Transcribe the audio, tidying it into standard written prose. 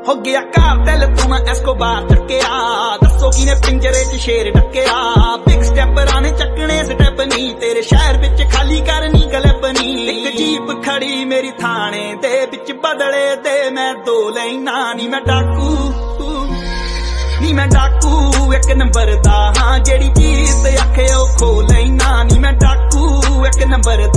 हो गया कार्टेल तू मैं एस्कोबार चक्या दसो किने पिंजरे च शेर डकया बिग स्टेपरां ने चकने स्टेप नहीं तेरे शहर विच खाली करनी गलप नहीं एक जीप खड़ी मेरी थाने दे विच बदले दे मैं दो लैना नी मैं डाकू एक नंबर दा हाँ जेड़ी चीज आखे ओ खो लैना नी मैं डाकू एक नंबर